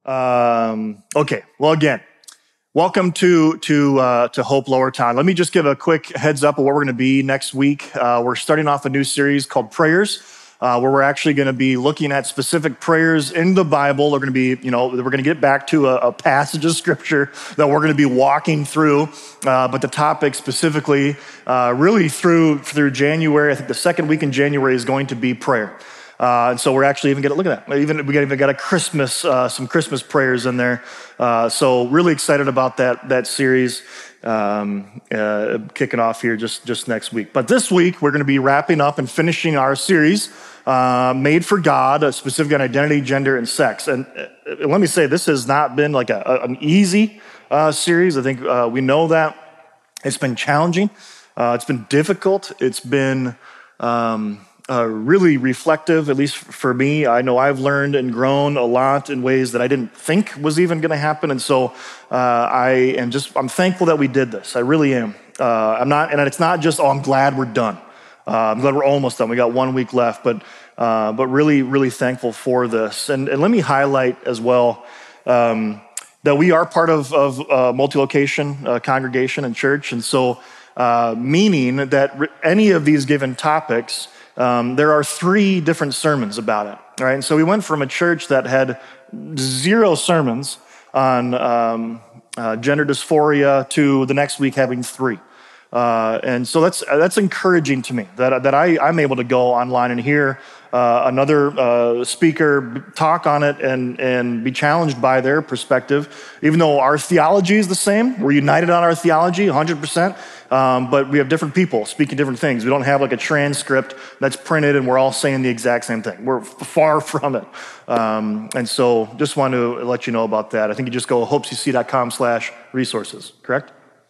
Okay. Well, again, welcome to Hope Lowertown. Let me just give a quick heads up of where we're going to be next week. We're starting off a new series called Prayers, where we're actually going to be looking at specific prayers in the Bible. We're going to be, we're going to get back to a passage of scripture that we're going to be walking through. But the topic specifically, really through January, I think the second week in January is going to be prayer. And so we're actually even going to look at that. We even got a Christmas, some Christmas prayers in there. So really excited about that series kicking off here just next week. But this week we're going to be wrapping up and finishing our series, Made for God, specific on identity, gender, and sex. And let me say, this has not been like an easy series. I think we know that it's been challenging. It's been difficult. It's been really reflective, at least for me. I know I've learned and grown a lot in ways that I didn't think was even going to happen. And so I'm thankful that we did this. I really am. And it's not just, I'm glad we're done. I'm glad we're almost done. We got 1 week left, but really, really thankful for this. And let me highlight as well that we are part of multi-location congregation and church. And so meaning that any of these given topics, there are 3 different sermons about it, right? And so we went from a church that had 0 sermons on gender dysphoria to the next week having 3. And so that's encouraging to me that I'm able to go online and hear another speaker talk on it and be challenged by their perspective. Even though our theology is the same, we're united on our theology 100%, but we have different people speaking different things. We don't have like a transcript that's printed and we're all saying the exact same thing. We're far from it. And so just want to let you know about that. I think you just go hopecc.com/resources, correct?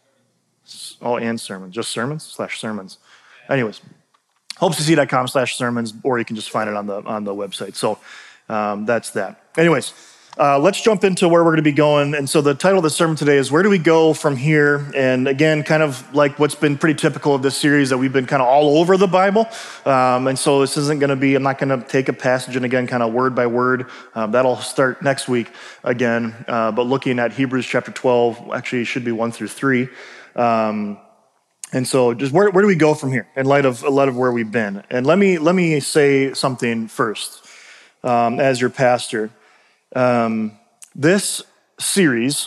Oh, and sermons, just sermons/sermons. Anyways, hopecc.com/sermons, or you can just find it on the website. So that's that. Anyways, let's jump into where we're going to be going. And so the title of the sermon today is Where Do We Go From Here? And again, kind of like what's been pretty typical of this series, that we've been kind of all over the Bible. And so this isn't going to be, I'm not going to take a passage and again, kind of word by word. That'll start next week again. But looking at Hebrews chapter 12, actually it should be 1 through 3. And so just where do we go from here in light of where we've been? And let me say something first, as your pastor. This series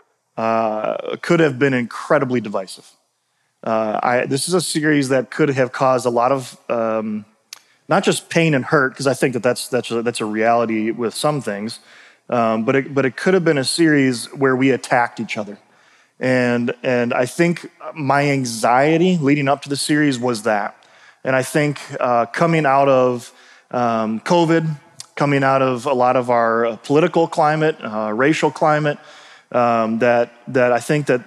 could have been incredibly divisive. This is a series that could have caused a lot of not just pain and hurt, because I think that's a reality with some things, but it could have been a series where we attacked each other. And I think my anxiety leading up to the series was that. And I think coming out of COVID, coming out of a lot of our political climate, racial climate, that I think that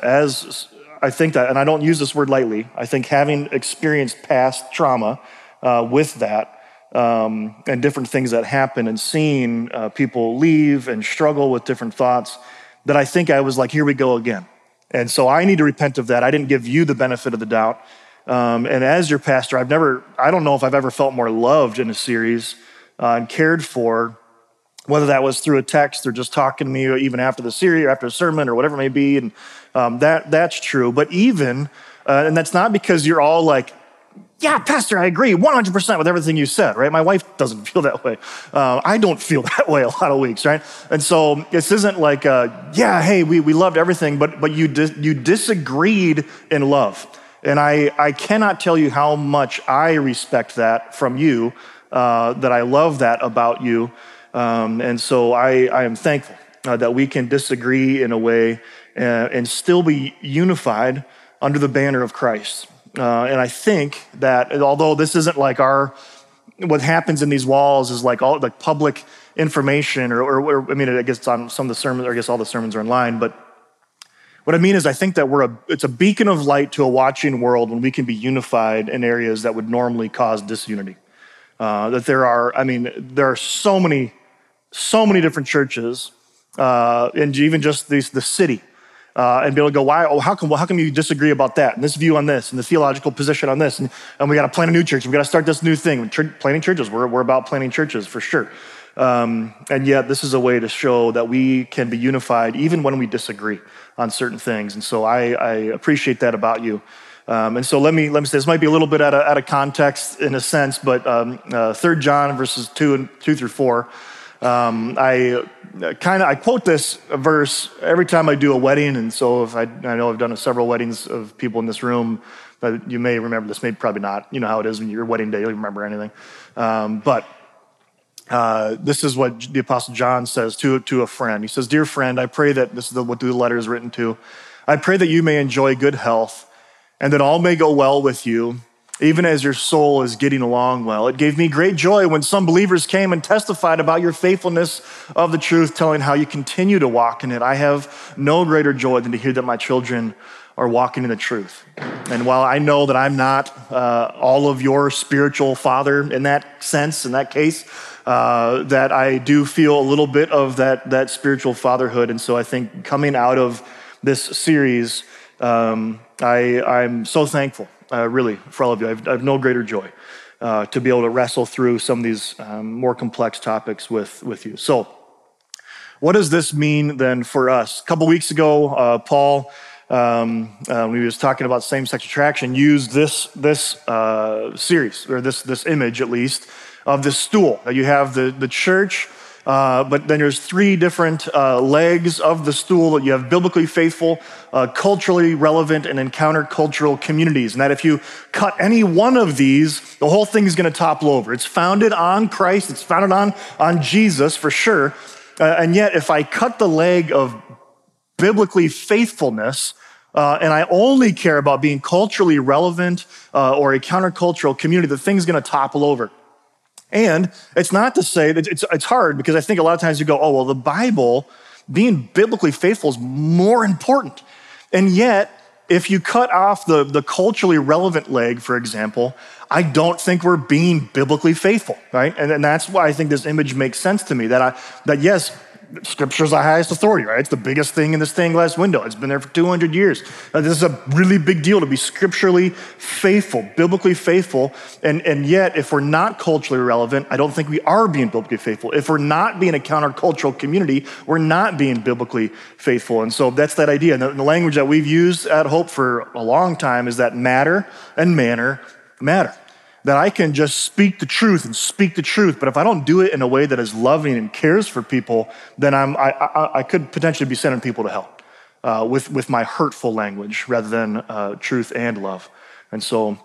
I think that, and I don't use this word lightly, I think having experienced past trauma with that, and different things that happen and seeing people leave and struggle with different thoughts, that I think I was like, here we go again. And so I need to repent of that. I didn't give you the benefit of the doubt. And as your pastor, I don't know if I've ever felt more loved in a series and cared for, whether that was through a text or just talking to me or even after the series or after a sermon or whatever it may be. And that's true. But even, and that's not because you're all like, yeah, Pastor, I agree 100% with everything you said, right? My wife doesn't feel that way. I don't feel that way a lot of weeks, right? And so this isn't like, hey, we loved everything, but you disagreed in love. And I cannot tell you how much I respect that from you, that I love that about you. And so I am thankful that we can disagree in a way and still be unified under the banner of Christ. And I think that although this isn't like what happens in these walls is like all like public information or I mean, I guess on some of the sermons, or I guess all the sermons are online, but what I mean is I think that it's a beacon of light to a watching world when we can be unified in areas that would normally cause disunity. That there are so many different churches, and even just the city, and be able to go, why? Oh, how come you disagree about that? And this view on this, and the theological position on this, and we got to plant a new church. We got to start this new thing. Planting churches. We're about planting churches for sure. And yet this is a way to show that we can be unified even when we disagree on certain things. And so I appreciate that about you. And so let me say, this might be a little bit out of context in a sense, but 3 John verses 2 through 4, I quote this verse every time I do a wedding. And so if I know I've done several weddings of people in this room, but you may remember this, maybe probably not. You know how it is when your wedding day, you don't remember anything. But this is what the Apostle John says to a friend. He says, "Dear friend, I pray that," this is what the letter is written to, "I pray that you may enjoy good health and that all may go well with you, even as your soul is getting along well. It gave me great joy when some believers came and testified about your faithfulness of the truth, telling how you continue to walk in it. I have no greater joy than to hear that my children are walking in the truth." And while I know that I'm not all of your spiritual father in that sense, in that case, that I do feel a little bit of that spiritual fatherhood. And so I think coming out of this series, I'm so thankful, really, for all of you. I have no greater joy to be able to wrestle through some of these more complex topics with you. So what does this mean then for us? A couple weeks ago, Paul, when he was talking about same-sex attraction, used this series, or this image at least, of this stool. You have the church, but then there's 3 different legs of the stool. You have biblically faithful, culturally relevant, and countercultural communities. And that if you cut any one of these, the whole thing is going to topple over. It's founded on Christ. It's founded on Jesus for sure. And yet, if I cut the leg of biblically faithfulness, and I only care about being culturally relevant or a countercultural community, the thing's going to topple over. And it's not to say that it's hard, because I think a lot of times you go, oh, well, the Bible, being biblically faithful is more important. And yet, if you cut off the culturally relevant leg, for example, I don't think we're being biblically faithful, right? And that's why I think this image makes sense to me, that yes, Scripture is the highest authority, right? It's the biggest thing in the stained glass window. It's been there for 200 years. This is a really big deal to be scripturally faithful, biblically faithful. And yet, if we're not culturally relevant, I don't think we are being biblically faithful. If we're not being a countercultural community, we're not being biblically faithful. And so that's that idea. And the language that we've used at Hope for a long time is that matter and manner matter. That I can just speak the truth, but if I don't do it in a way that is loving and cares for people, then I could potentially be sending people to hell with my hurtful language rather than truth and love. And so,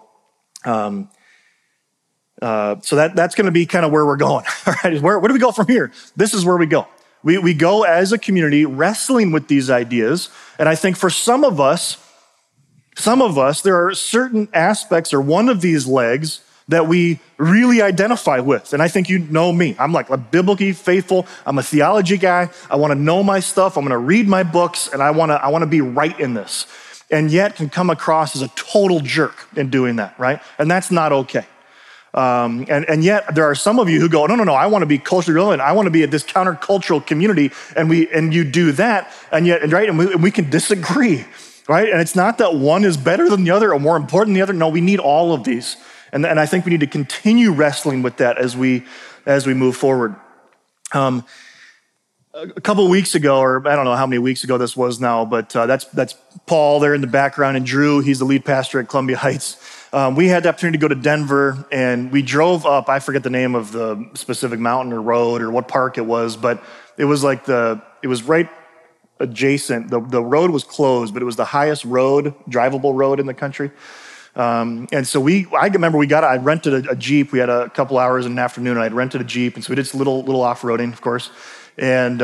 that's going to be kind of where we're going. All right, where do we go from here? This is where we go. We go as a community wrestling with these ideas, and I think for some of us, there are certain aspects or one of these legs that we really identify with. And I think you know me. I'm like a biblically faithful. I'm a theology guy. I want to know my stuff. I'm going to read my books, and I want to be right in this. And yet can come across as a total jerk in doing that, right? And that's not okay. And yet there are some of you who go, no, I want to be culturally relevant. I want to be at this countercultural community, and you do that, and we can disagree, right? And it's not that one is better than the other or more important than the other. No, we need all of these. And I think we need to continue wrestling with that as we move forward. A couple of weeks ago, or I don't know how many weeks ago this was now, but that's Paul there in the background, and Drew, he's the lead pastor at Columbia Heights. We had the opportunity to go to Denver, and we drove up, I forget the name of the specific mountain or road or what park it was, but it was like it was right adjacent. The road was closed, but it was the highest drivable road in the country. And so I remember I rented a Jeep. We had a couple hours in the afternoon, and I'd rented a Jeep. And so we did some little off-roading, of course. And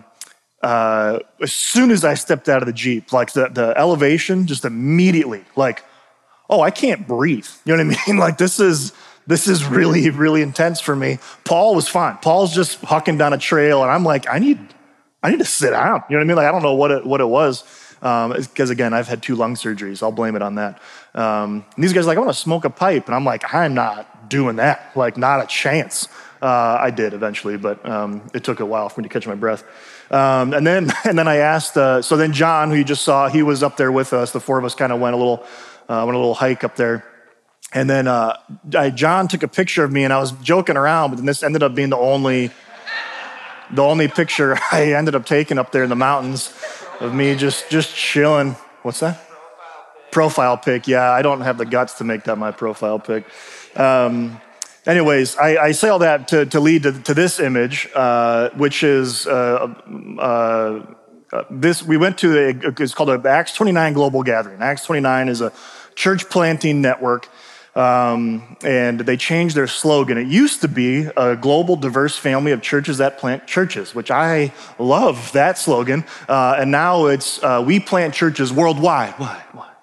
as soon as I stepped out of the Jeep, like the elevation just immediately, like, oh, I can't breathe. You know what I mean? Like this is really, really intense for me. Paul was fine. Paul's just hucking down a trail, and I'm like, I need to sit down. You know what I mean? Like I don't know what it was. Because again, I've had 2 lung surgeries. I'll blame it on that. And these guys are like, I want to smoke a pipe. And I'm like, I'm not doing that. Like, not a chance. I did eventually, but it took a while for me to catch my breath. And then I asked, so then John, who you just saw, he was up there with us. The 4 of us kind of went a little hike up there. And then John took a picture of me, and I was joking around, but then this ended up being the only The only picture I ended up taking up there in the mountains of me just chilling. What's that? Profile pic. Yeah, I don't have the guts to make that my profile pic. Anyways, I say all that to lead to this image, which is this. We went to it's called a Acts 29 Global Gathering. Acts 29 is a church planting network, and they changed their slogan. It used to be a global, diverse family of churches that plant churches, which I love that slogan. And now it's we plant churches worldwide. Why?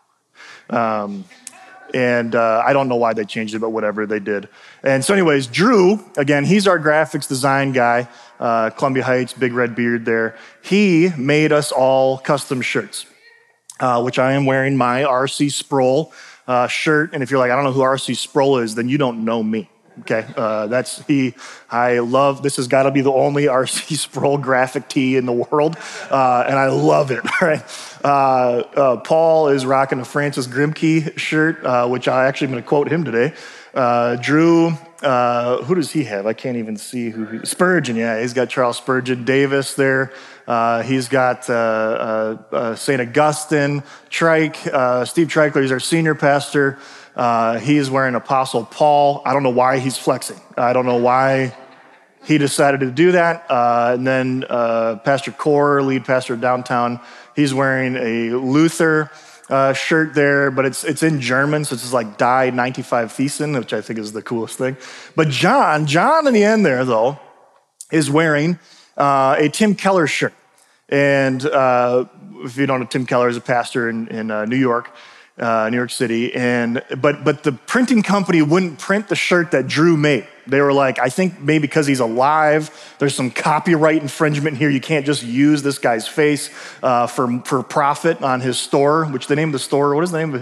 And I don't know why they changed it, but whatever, they did. And so anyways, Drew, again, he's our graphics design guy, Columbia Heights, big red beard there. He made us all custom shirts, which I am wearing my R.C. Sproul shirt. And if you're like, I don't know who R.C. Sproul is, then you don't know me. Okay, I love, this has got to be the only R.C. Sproul graphic tee in the world, and I love it, right? Paul is rocking a Francis Grimke shirt, which I actually am going to quote him today. Drew, who does he have? I can't even see Spurgeon, yeah, he's got Charles Spurgeon. Davis there, he's got St. Augustine. Trike, Steve Treichler, he's our senior pastor. He's wearing Apostle Paul. I don't know why he's flexing. I don't know why he decided to do that. And then Pastor Core, lead pastor downtown, he's wearing a Luther shirt there, but it's in German, so it's just like Die 95 Thesen, which I think is the coolest thing. But John in the end there, though, is wearing a Tim Keller shirt. And if you don't know, Tim Keller is a pastor in New York City, but the printing company wouldn't print the shirt that Drew made. They were like, I think maybe because he's alive, there's some copyright infringement here. You can't just use this guy's face for profit on his store. Which the name of the store? What is the name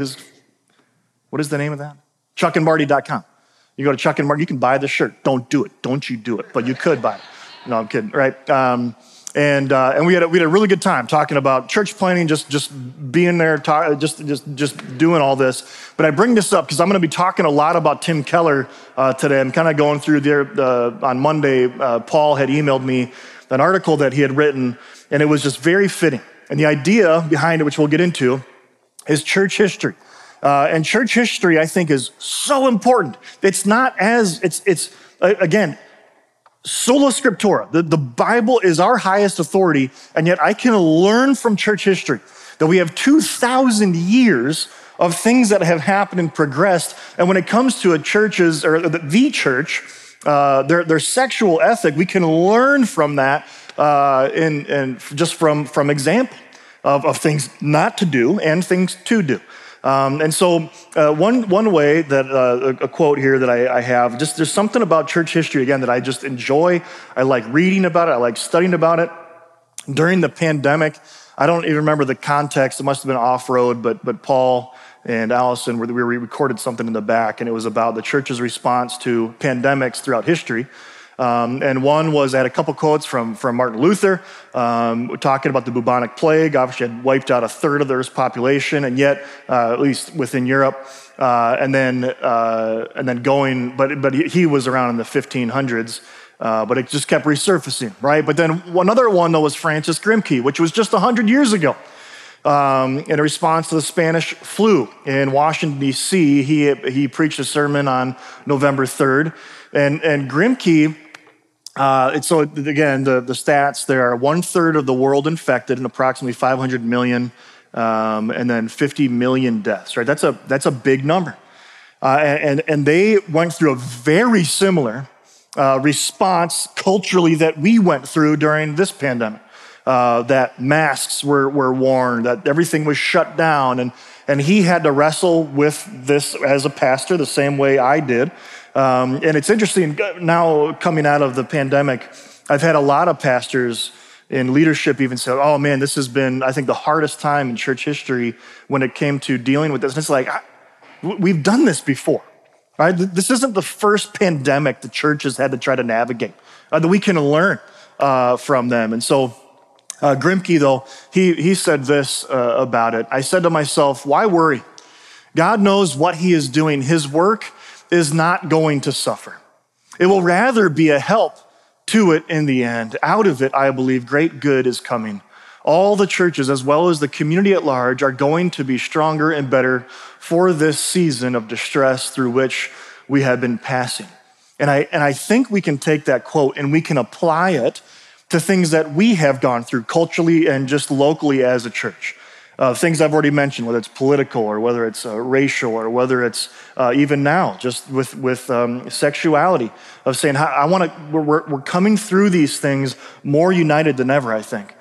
of that? ChuckandMarty.com. You go to Chuck and Marty, you can buy the shirt. Don't do it. Don't you do it? But you could buy it. No, I'm kidding. Right. And we had a really good time talking about church planning, just being there, just doing all this. But I bring this up because I'm going to be talking a lot about Tim Keller today. I'm kind of going through there. On Monday, Paul had emailed me an article that he had written, and it was just very fitting. And the idea behind it, which we'll get into, is church history. And church history, I think, is so important. It's not again, sola scriptura. The Bible is our highest authority, and yet I can learn from church history that we have 2,000 years of things that have happened and progressed. And when it comes to the church, their sexual ethic, we can learn from that and just from example of things not to do and things to do. And so one way that a quote here that I have, just there's something about church history, again, that I just enjoy. I like reading about it. I like studying about it. During the pandemic, I don't even remember the context. It must have been off-road, but Paul and Allison, we recorded something in the back, and it was about the church's response to pandemics throughout history. And one was, I had a couple quotes from Martin Luther, talking about the bubonic plague. Obviously had wiped out a third of the Earth's population, and yet, at least within Europe, and then going, but he was around in the 1500s, but it just kept resurfacing, right? But then another one, though, was Francis Grimke, which was just 100 years ago. In response to the Spanish flu in Washington, D.C., he preached a sermon on November 3rd, and Grimke, so again, the stats, there are 1/3 of the world infected and approximately 500 million, and then 50 million deaths, right? That's a big number. And they went through a very similar response culturally that we went through during this pandemic. That masks were worn, that everything was shut down, and he had to wrestle with this as a pastor the same way I did. And it's interesting, now coming out of the pandemic, I've had a lot of pastors in leadership even say, oh man, this has been, I think, the hardest time in church history when it came to dealing with this. And it's like, we've done this before, right? This isn't the first pandemic the church has had to try to navigate, that we can learn from them. And so Grimke, though, he said this about it. I said to myself, why worry? God knows what he is doing. His work is not going to suffer. It will rather be a help to it in the end. Out of it, I believe, great good is coming. All the churches, as well as the community at large, are going to be stronger and better for this season of distress through which we have been passing. And I think we can take that quote and we can apply it to things that we have gone through culturally and just locally as a church. Things I've already mentioned, whether it's political or whether it's racial or whether it's even now, just with sexuality, of saying, we're coming through these things more united than ever, I think.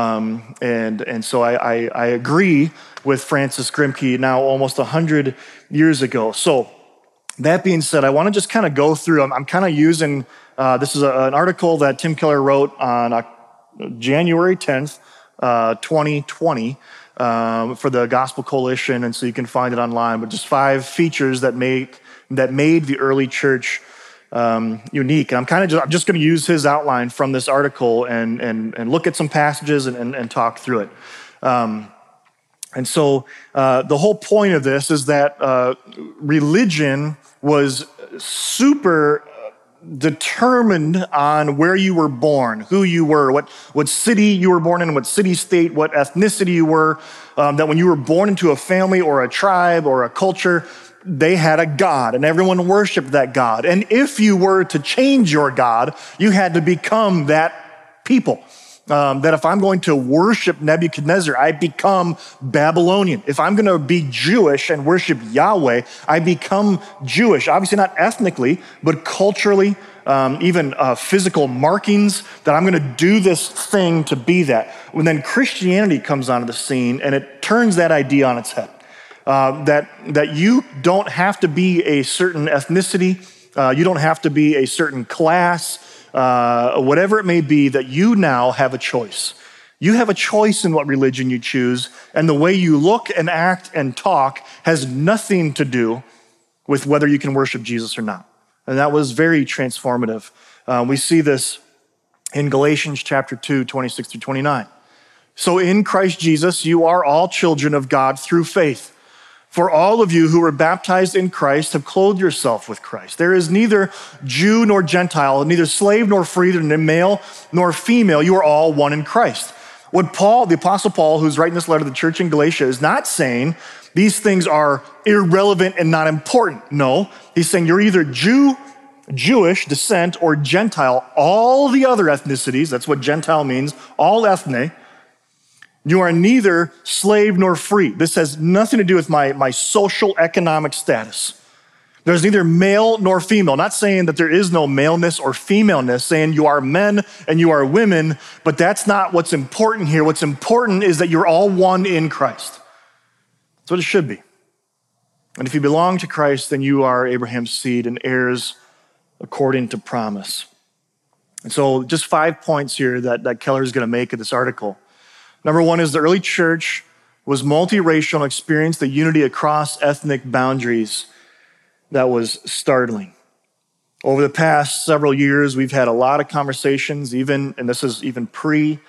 And so I agree with Francis Grimke now almost 100 years ago. So that being said, I want to just kind of go through, I'm kind of using, this is an article that Tim Keller wrote on January 10th, 2020, for the Gospel Coalition, and so you can find it online, but just 5 features that made the early church unique. And I'm just going to use his outline from this article and look at some passages and talk through it. And so the whole point of this is that religion was super determined on where you were born, who you were, what city you were born in, what city state, what ethnicity you were, that when you were born into a family or a tribe or a culture, they had a God and everyone worshiped that God. And if you were to change your God, you had to become that people. That if I'm going to worship Nebuchadnezzar, I become Babylonian. If I'm going to be Jewish and worship Yahweh, I become Jewish. Obviously not ethnically, but culturally, even physical markings, that I'm going to do this thing to be that. When then Christianity comes onto the scene and it turns that idea on its head. That you don't have to be a certain ethnicity, you don't have to be a certain class, whatever it may be, that you now have a choice. You have a choice in what religion you choose, and the way you look and act and talk has nothing to do with whether you can worship Jesus or not. And that was very transformative. We see this in Galatians chapter 2, 26 through 29. So in Christ Jesus, you are all children of God through faith. For all of you who were baptized in Christ have clothed yourself with Christ. There is neither Jew nor Gentile, neither slave nor free, neither male nor female. You are all one in Christ. What Paul, the Apostle Paul, who's writing this letter to the church in Galatia, is not saying these things are irrelevant and not important. No, he's saying you're either Jewish descent, or Gentile. All the other ethnicities, that's what Gentile means, all ethne. You are neither slave nor free. This has nothing to do with my social economic status. There's neither male nor female. Not saying that there is no maleness or femaleness, saying you are men and you are women, but that's not what's important here. What's important is that you're all one in Christ. That's what it should be. And if you belong to Christ, then you are Abraham's seed and heirs according to promise. And so just 5 points here that Keller is going to make in this article. Number 1 is the early church was multiracial and experienced the unity across ethnic boundaries that was startling. Over the past several years, we've had a lot of conversations, and this is even pre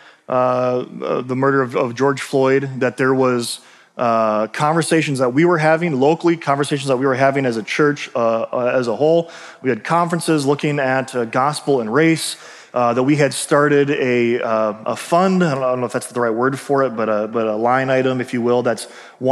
the murder of George Floyd, that there was conversations that we were having locally, conversations that we were having as a church as a whole. We had conferences looking at gospel and race. That we had started a fund, I don't know if that's the right word for it, but a line item, if you will, that's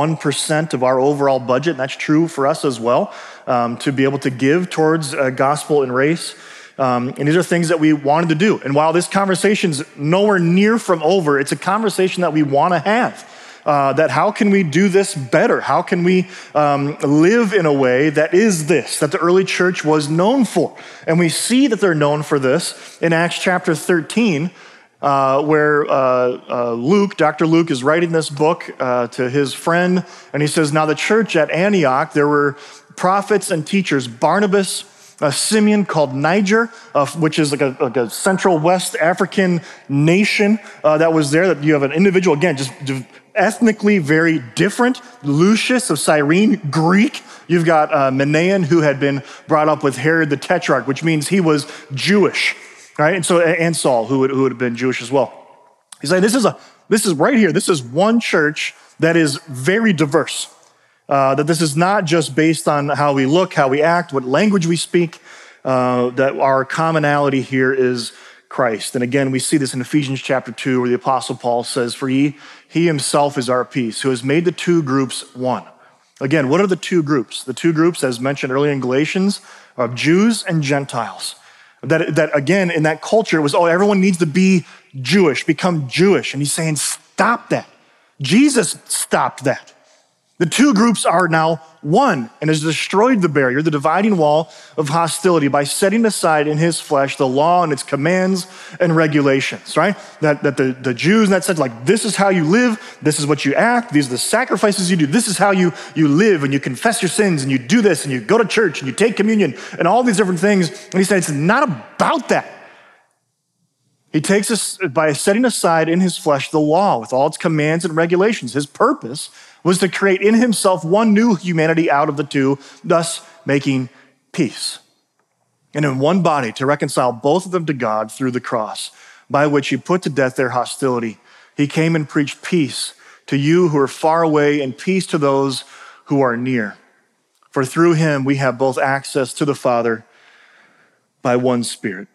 1% of our overall budget, and that's true for us as well, to be able to give towards gospel and race. And these are things that we wanted to do. And while this conversation's nowhere near from over, it's a conversation that we want to have. That how can we do this better? How can we live in a way that is this, that the early church was known for? And we see that they're known for this in Acts chapter 13, where Luke, Dr. Luke, is writing this book to his friend, and he says, now the church at Antioch, there were prophets and teachers, Barnabas, Simeon called Niger, which is like a Central West African nation that was there, that you have an individual, again, just ethnically very different. Lucius of Cyrene, Greek. You've got Manaen, who had been brought up with Herod the Tetrarch, which means he was Jewish, right? And Saul, who would have been Jewish as well. He's like, this is right here. This is one church that is very diverse. That this is not just based on how we look, how we act, what language we speak. That our commonality here is Christ. And again, we see this in Ephesians chapter 2, where the Apostle Paul says, for he himself is our peace, who has made the two groups one. Again, what are the two groups? The two groups, as mentioned earlier in Galatians, are Jews and Gentiles. That again, in that culture, it was, everyone needs to be Jewish, become Jewish. And he's saying, stop that. Jesus stopped that. The two groups are now one and has destroyed the barrier, the dividing wall of hostility by setting aside in his flesh the law and its commands and regulations, right? That the Jews in that sense, like, this is how you live, this is what you act, these are the sacrifices you do, this is how you live, and you confess your sins, and you do this, and you go to church, and you take communion, and all these different things. And he said, it's not about that. He takes us by setting aside in his flesh the law with all its commands and regulations. His purpose was to create in himself one new humanity out of the two, thus making peace. And in one body to reconcile both of them to God through the cross, by which he put to death their hostility. He came and preached peace to you who are far away and peace to those who are near. For through him we have both access to the Father by one Spirit.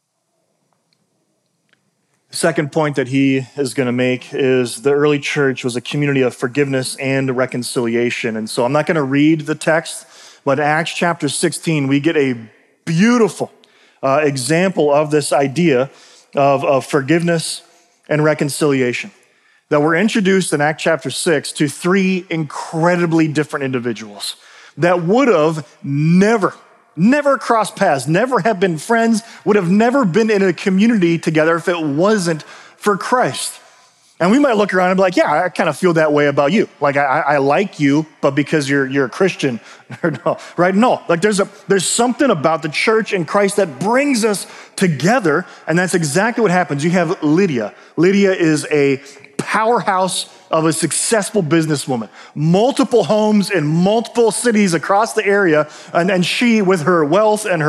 The second point that he is going to make is the early church was a community of forgiveness and reconciliation. And so I'm not going to read the text, but in Acts chapter 16, we get a beautiful example of this idea of forgiveness and reconciliation. That we're introduced in Acts chapter 6 to three incredibly different individuals that would have never crossed paths, never have been friends, would have never been in a community together if it wasn't for Christ. And we might look around and be like, yeah, I kind of feel that way about you. Like, I like you, but because you're a Christian, no, right? No, like there's something about the church in Christ that brings us together, and that's exactly what happens. You have Lydia. Lydia is a powerhouse of a successful businesswoman, multiple homes in multiple cities across the area, and she, with her wealth and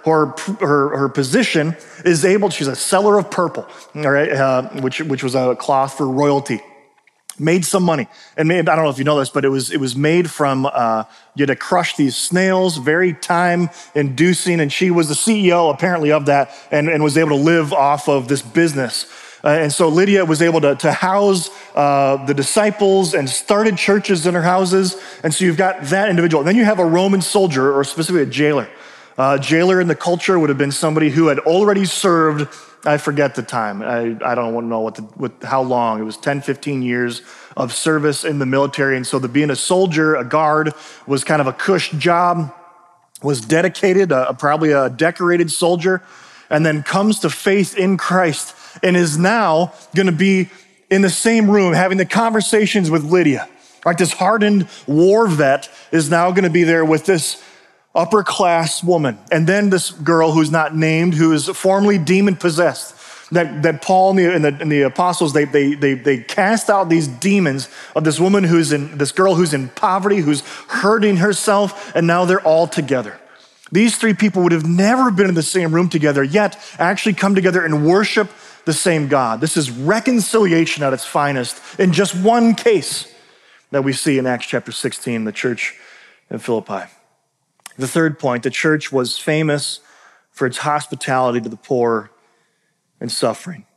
her position, is able. She's a seller of purple, all right, which was a cloth for royalty. Made some money, and I don't know if you know this, but it was made from you had to crush these snails, very time-inducing, and she was the CEO apparently of that, and was able to live off of this business. And so Lydia was able to house the disciples and started churches in her houses. And so you've got that individual. And then you have a Roman soldier, or specifically a jailer. Jailer in the culture would have been somebody who had already served, I forget the time. I don't want to know how long. It was 10, 15 years of service in the military. And so being a soldier, a guard, was kind of a cush job, was dedicated, probably a decorated soldier, and then comes to faith in Christ and is now going to be in the same room having the conversations with Lydia. Right, this hardened war vet is now going to be there with this upper class woman. And then this girl who's not named, who is formerly demon possessed. That Paul and the apostles, they cast out these demons of this woman this girl who's in poverty, who's hurting herself, and now they're all together. These three people would have never been in the same room together, yet actually come together and worship the same God. This is reconciliation at its finest in just one case that we see in Acts chapter 16, the church in Philippi. The third point, the church was famous for its hospitality to the poor and suffering.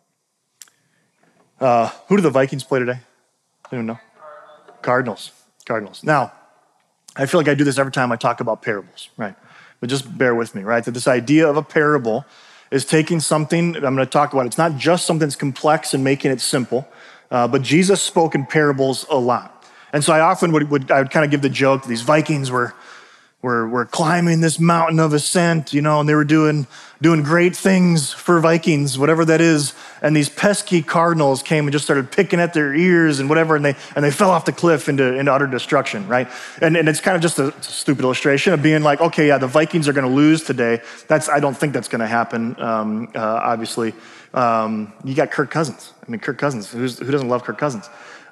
Who do the Vikings play today? Anyone know? Cardinals. Now, I feel like I do this every time I talk about parables, right? But just bear with me, right? That this idea of a parable is taking something, I'm going to talk about, it's not just something that's complex and making it simple, but Jesus spoke in parables a lot. And so I often would kind of give the joke that these Vikings were climbing this mountain of ascent, and they were doing great things for Vikings, whatever that is. And these pesky cardinals came and just started picking at their ears and whatever, and they fell off the cliff into utter destruction, right? And it's kind of just a stupid illustration of being like, okay, yeah, the Vikings are going to lose today. I don't think that's going to happen. Obviously, you got Kirk Cousins. I mean, Kirk Cousins. Who doesn't love Kirk Cousins?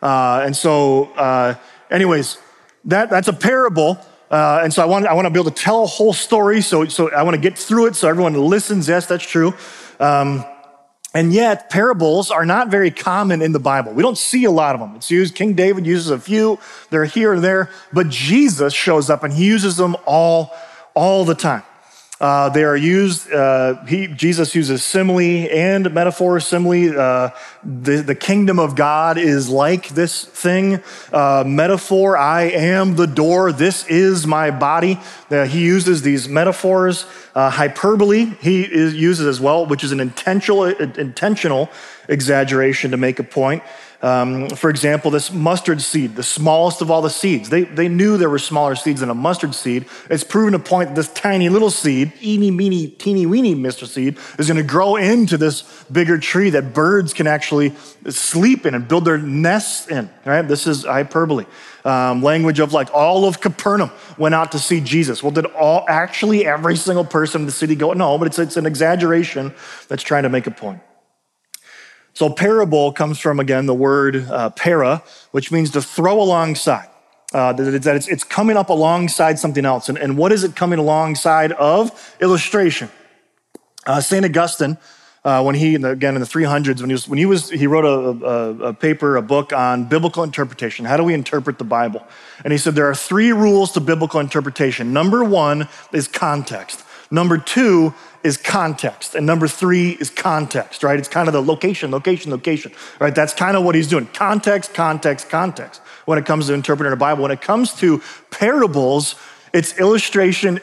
Anyways, that's a parable. And so I want to be able to tell a whole story. So I want to get through it so everyone listens. Yes, that's true. And yet parables are not very common in the Bible. We don't see a lot of them. It's used, King David uses a few. They're here and there, but Jesus shows up and he uses them all the time. They are used, Jesus uses simile and metaphor. Simile, the kingdom of God is like this thing. Metaphor, I am the door, this is my body. He uses these metaphors. Hyperbole, uses as well, which is an intentional exaggeration to make a point. For example, this mustard seed, the smallest of all the seeds. They knew there were smaller seeds than a mustard seed. It's proven to point that this tiny little seed, eeny, meeny, teeny, weeny Mr. Seed, is going to grow into this bigger tree that birds can actually sleep in and build their nests in, right? This is hyperbole. Language of like all of Capernaum went out to see Jesus. Well, did actually every single person in the city go? No, but it's an exaggeration that's trying to make a point. So parable comes from, again, the word para, which means to throw alongside. It's coming up alongside something else. And what is it coming alongside of? Illustration. St. Augustine, when he, again, in the 300s, he wrote a paper, a book on biblical interpretation. How do we interpret the Bible? And he said there are 3 rules to biblical interpretation. Number 1 is context. Number 2 is context. And number 3 is context, right? It's kind of the location, right? That's kind of what he's doing. Context when it comes to interpreting the Bible. When it comes to parables, it's illustration.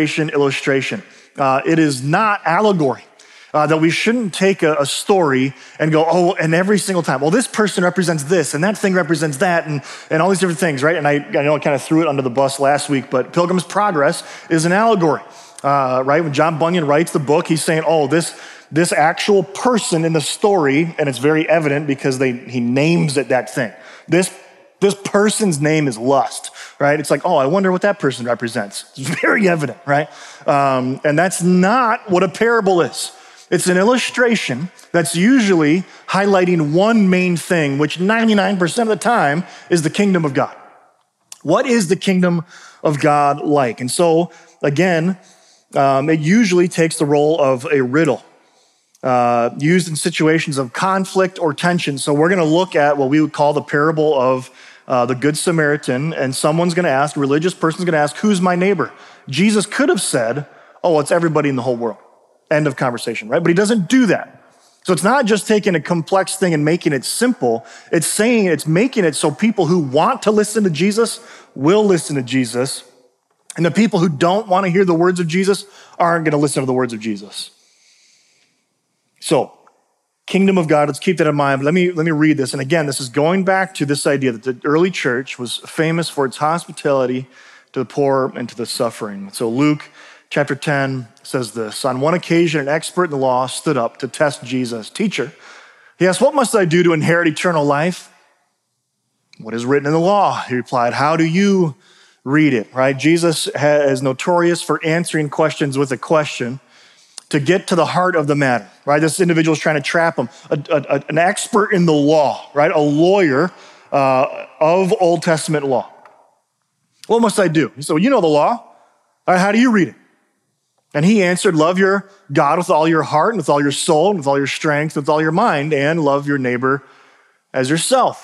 It is not allegory. That we shouldn't take a story and go, and every single time, well, this person represents this, and that thing represents that, and all these different things, right? And I know I kind of threw it under the bus last week, but Pilgrim's Progress is an allegory. Right? When John Bunyan writes the book, he's saying, this actual person in the story, and it's very evident because he names it that thing. This person's name is lust, right? It's like, I wonder what that person represents. It's very evident, right? And that's not what a parable is. It's an illustration that's usually highlighting one main thing, which 99% of the time is the kingdom of God. What is the kingdom of God like? And so, again, it usually takes the role of a riddle, used in situations of conflict or tension. So we're going to look at what we would call the parable of the Good Samaritan, and a religious person's going to ask, who's my neighbor? Jesus could have said, it's everybody in the whole world. End of conversation, right? But he doesn't do that. So it's not just taking a complex thing and making it simple. It's making it so people who want to listen to Jesus will listen to Jesus. And the people who don't want to hear the words of Jesus aren't going to listen to the words of Jesus. So, kingdom of God, let's keep that in mind. But let me read this. And again, this is going back to this idea that the early church was famous for its hospitality to the poor and to the suffering. So Luke chapter 10 says this: on one occasion, an expert in the law stood up to test Jesus. Teacher, he asked, what must I do to inherit eternal life? What is written in the law? He replied, how do you read it, right? Jesus is notorious for answering questions with a question to get to the heart of the matter, right? This individual is trying to trap him. An expert in the law, right? A lawyer of Old Testament law. What must I do? He said, well, you know the law. All right, how do you read it? And he answered, love your God with all your heart and with all your soul and with all your strength, with all your mind, and love your neighbor as yourself.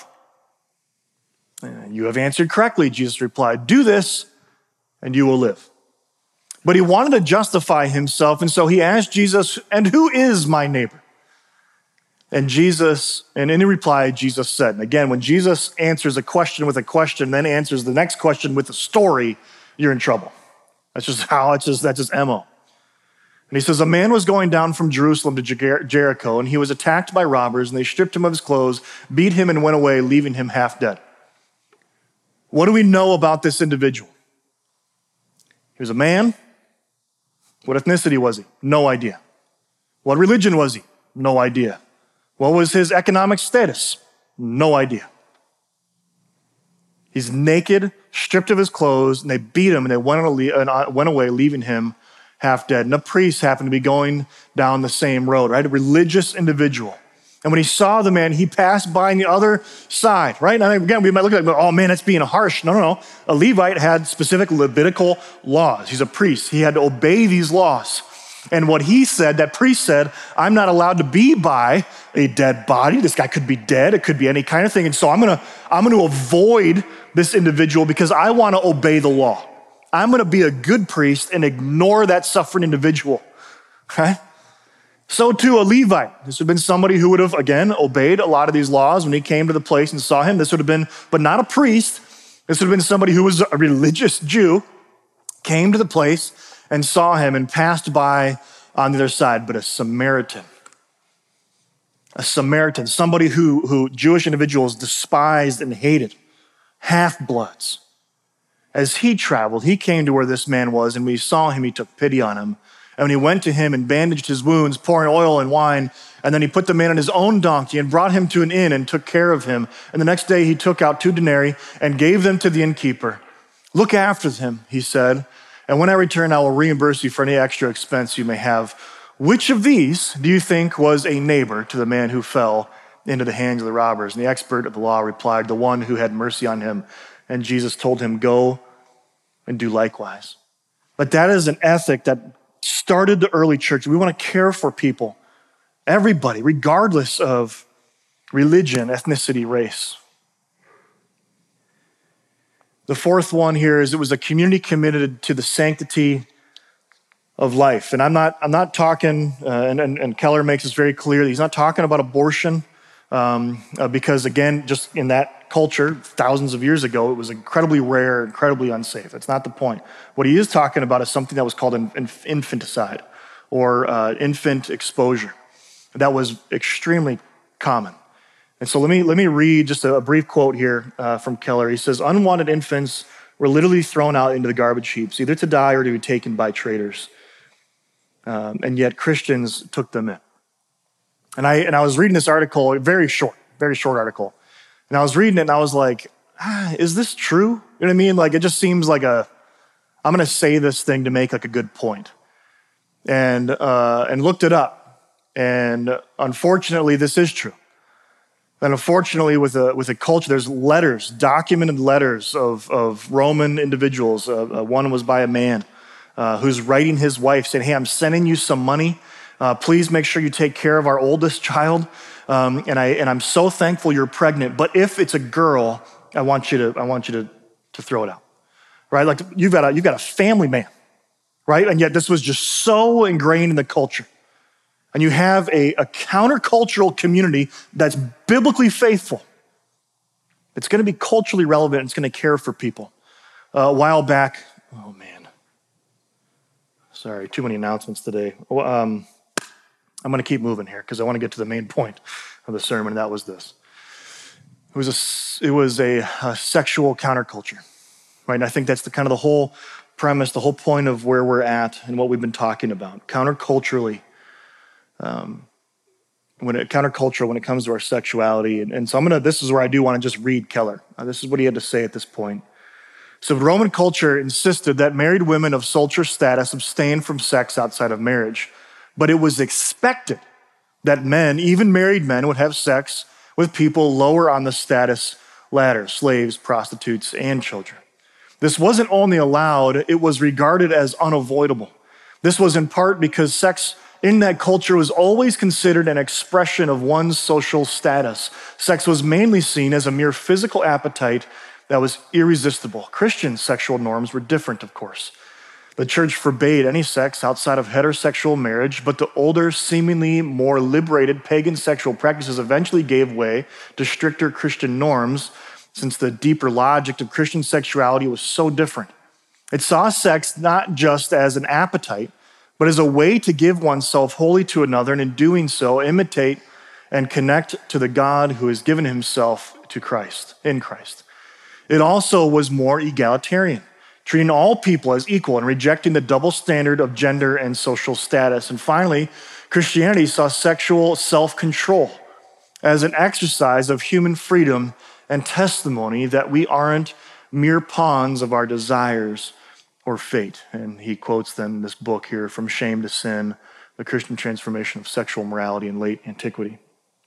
You have answered correctly, Jesus replied. Do this, and you will live. But he wanted to justify himself, and so he asked Jesus, and who is my neighbor? And in reply, Jesus said, and again, when Jesus answers a question with a question, then answers the next question with a story, you're in trouble. That's just MO. And he says, a man was going down from Jerusalem to Jericho, and he was attacked by robbers, and they stripped him of his clothes, beat him, and went away, leaving him half dead. What do we know about this individual? He was a man. What ethnicity was he? No idea. What religion was he? No idea. What was his economic status? No idea. He's naked, stripped of his clothes, and they beat him, and they went away, leaving him half dead. And a priest happened to be going down the same road, right? A religious individual. And when he saw the man, he passed by on the other side, right? And again, we might look at it, oh man, that's being harsh. No. A Levite had specific Levitical laws. He's a priest. He had to obey these laws. And what he said, that priest said, I'm not allowed to be by a dead body. This guy could be dead. It could be any kind of thing. And so I'm going to avoid this individual because I want to obey the law. I'm going to be a good priest and ignore that suffering individual, right? So too a Levite. This would have been somebody who would have, again, obeyed a lot of these laws. When he came to the place and saw him, this would have been, but not a priest. This would have been somebody who was a religious Jew, came to the place and saw him and passed by on the other side, but a Samaritan, somebody who Jewish individuals despised and hated, half-bloods. As he traveled, he came to where this man was, and when he saw him, he took pity on him. And when he went to him and bandaged his wounds, pouring oil and wine, and then he put the man on his own donkey and brought him to an inn and took care of him. And the next day he took out 2 denarii and gave them to the innkeeper. Look after him, he said, and when I return, I will reimburse you for any extra expense you may have. Which of these do you think was a neighbor to the man who fell into the hands of the robbers? And the expert of the law replied, the one who had mercy on him. And Jesus told him, go and do likewise. But that is an ethic that started the early church. We want to care for people, everybody, regardless of religion, ethnicity, race. The fourth one here is it was a community committed to the sanctity of life. And I'm not talking, and Keller makes this very clear, he's not talking about abortion, because again, just in that culture, thousands of years ago, it was incredibly rare, incredibly unsafe. That's not the point. What he is talking about is something that was called infanticide, or infant exposure. That was extremely common. And so let me read just a brief quote here from Keller. He says, unwanted infants were literally thrown out into the garbage heaps, either to die or to be taken by traders. And yet Christians took them in. And I was reading this article, a very short article. And I was reading it and I was like, is this true? You know what I mean? Like, it just seems like I'm going to say this thing to make like a good point. And looked it up. And unfortunately, this is true. And unfortunately, with a culture, there's letters, documented letters of Roman individuals. One was by a man who's writing his wife saying, hey, I'm sending you some money. Please make sure you take care of our oldest child. And I'm so thankful you're pregnant. But if it's a girl, I want you to throw it out, right? Like you've got a family man, right? And yet this was just so ingrained in the culture. And you have a countercultural community that's biblically faithful. It's going to be culturally relevant. It's going to care for people. A while back, oh man, sorry, too many announcements today. I'm going to keep moving here because I want to get to the main point of the sermon, and that was this. It was a sexual counterculture, right? And I think that's the whole premise, the whole point of where we're at and what we've been talking about. Counterculturally, when it comes to our sexuality. And so this is where I do want to just read Keller. This is what he had to say at this point. So Roman culture insisted that married women of social status abstain from sex outside of marriage. But it was expected that men, even married men, would have sex with people lower on the status ladder, slaves, prostitutes, and children. This wasn't only allowed, it was regarded as unavoidable. This was in part because sex in that culture was always considered an expression of one's social status. Sex was mainly seen as a mere physical appetite that was irresistible. Christian sexual norms were different, of course. The church forbade any sex outside of heterosexual marriage, but the older, seemingly more liberated pagan sexual practices eventually gave way to stricter Christian norms, since the deeper logic of Christian sexuality was so different. It saw sex not just as an appetite, but as a way to give oneself wholly to another, and in doing so, imitate and connect to the God who has given himself to Christ, in Christ. It also was more egalitarian, treating all people as equal and rejecting the double standard of gender and social status. And finally, Christianity saw sexual self-control as an exercise of human freedom and testimony that we aren't mere pawns of our desires or fate. And he quotes then this book here, From Shame to Sin, The Christian Transformation of Sexual Morality in Late Antiquity.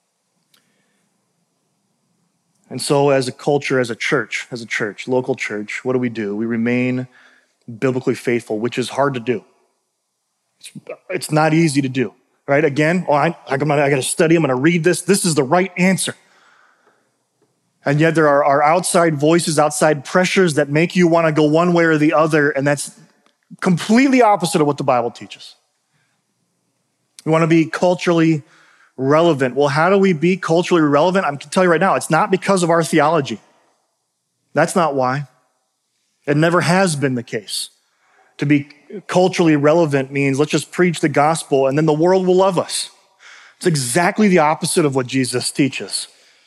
And so as a culture, as a church, local church, what do? We remain biblically faithful, which is hard to do. It's not easy to do, right? Again, I got to study, I'm going to read this. This is the right answer. And yet there are outside voices, outside pressures that make you want to go one way or the other, and that's completely opposite of what the Bible teaches. We want to be culturally relevant. Well, how do we be culturally relevant? I can tell you right now, it's not because of our theology. That's not why. It never has been the case. To be culturally relevant means let's just preach the gospel and then the world will love us. It's exactly the opposite of what Jesus teaches.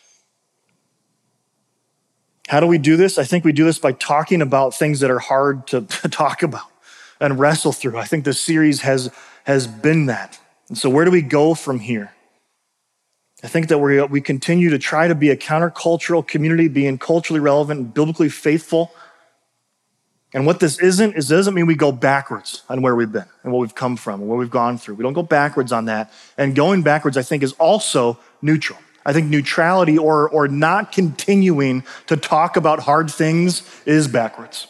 How do we do this? I think we do this by talking about things that are hard to talk about and wrestle through. I think this series has been that. And so where do we go from here? I think that we continue to try to be a countercultural community, being culturally relevant and biblically faithful. And what this isn't, is it doesn't mean we go backwards on where we've been and what we've come from and what we've gone through. We don't go backwards on that. And going backwards, I think, is also neutral. I think neutrality or not continuing to talk about hard things is backwards.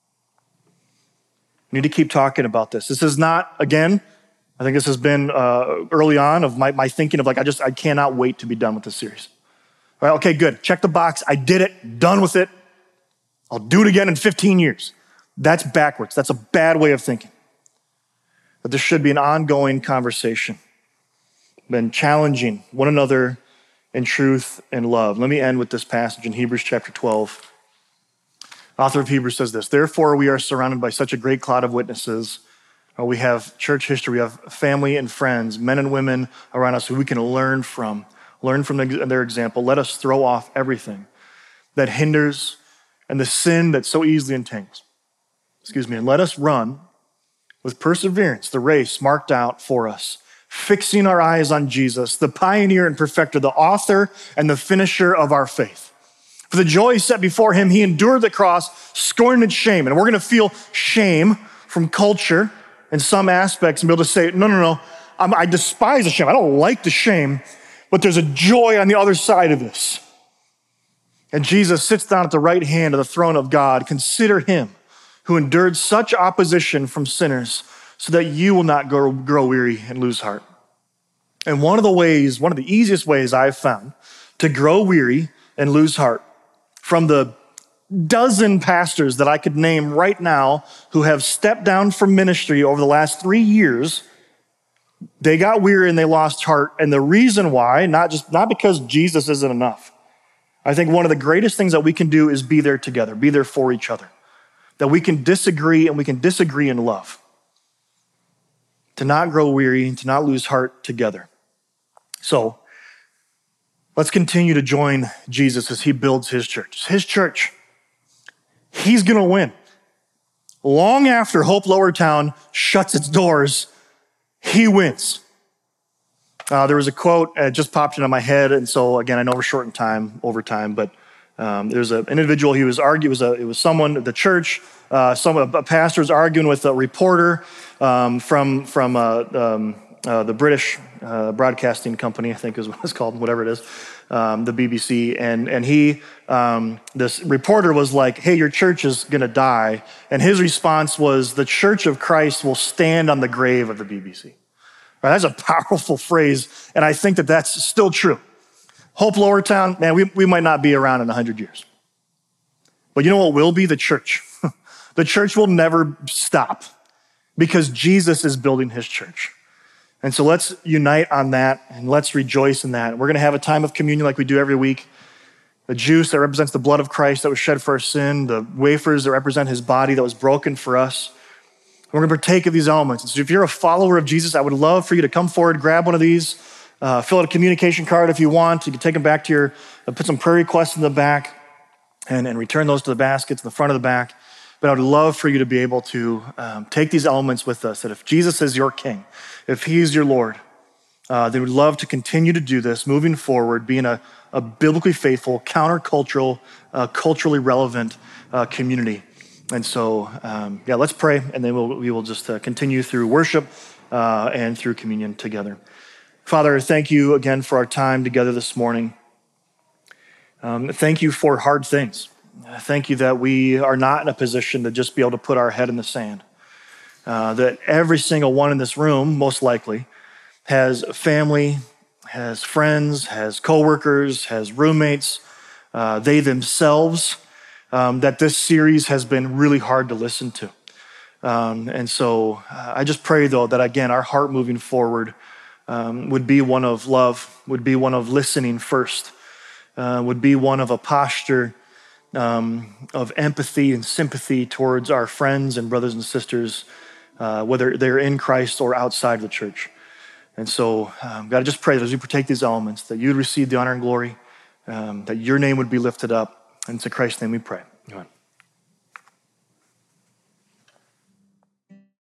We need to keep talking about this. This is not, again, I think this has been early on of my thinking of like, I cannot wait to be done with this series. All right, okay, good. Check the box. I did it. Done with it. I'll do it again in 15 years. That's backwards. That's a bad way of thinking. But this should be an ongoing conversation. Been challenging one another in truth and love. Let me end with this passage in Hebrews chapter 12. The author of Hebrews says this, "Therefore we are surrounded by such a great cloud of witnesses." We have church history, we have family and friends, men and women around us who we can learn from their example. Let us throw off everything that hinders and the sin that so easily entangles. And let us run with perseverance the race marked out for us, fixing our eyes on Jesus, the pioneer and perfecter, the author and the finisher of our faith. For the joy set before him, he endured the cross, scorning its shame. And we're going to feel shame from culture in some aspects and be able to say, no, I despise the shame. I don't like the shame, but there's a joy on the other side of this. And Jesus sits down at the right hand of the throne of God. Consider him who endured such opposition from sinners so that you will not grow weary and lose heart. And one of the easiest ways I've found to grow weary and lose heart from the dozen pastors that I could name right now who have stepped down from ministry over the last 3 years, they got weary and they lost heart. And the reason why, not because Jesus isn't enough. I think one of the greatest things that we can do is be there together, be there for each other. That we can disagree and we can disagree in love. To not grow weary and to not lose heart together. So let's continue to join Jesus as he builds his church. His church. He's going to win. Long after Hope Lowertown shuts its doors, he wins. There was a quote, it just popped into my head, and so again, I know we're short in over time, but there's an individual, he was arguing, it was someone at the church, a pastor was arguing with a reporter from the British broadcasting company, I think is what it's called, whatever it is, the BBC, and he, this reporter was like, "Hey, your church is gonna die," and his response was, "The Church of Christ will stand on the grave of the BBC." Right, that's a powerful phrase, and I think that that's still true. Hope Lowertown, man, we might not be around in 100 years. But you know what will be? The church. The church will never stop because Jesus is building his church. And so let's unite on that and let's rejoice in that. We're going to have a time of communion like we do every week. The juice that represents the blood of Christ that was shed for our sin, the wafers that represent his body that was broken for us. We're going to partake of these elements. And so if you're a follower of Jesus, I would love for you to come forward, grab one of these, fill out a communication card if you want. You can take them back to put some prayer requests in the back and return those to the baskets in the front of the back. But I would love for you to be able to take these elements with us, that if Jesus is your king, if he's your Lord, they would love to continue to do this moving forward, being a biblically faithful, countercultural, culturally relevant community. And so, let's pray, and then we will just continue through worship and through communion together. Father, thank you again for our time together this morning. Thank you for hard things. Thank you that we are not in a position to just be able to put our head in the sand. That every single one in this room, most likely, has family, has friends, has coworkers, has roommates, they themselves, that this series has been really hard to listen to. And so I just pray, though, that again, our heart moving forward would be one of love, would be one of listening first, would be one of a posture of empathy and sympathy towards our friends and brothers and sisters, whether they're in Christ or outside the church. And so, God, I just pray that as we partake these elements, that you'd receive the honor and glory, that your name would be lifted up. And it's in Christ's name we pray. Amen.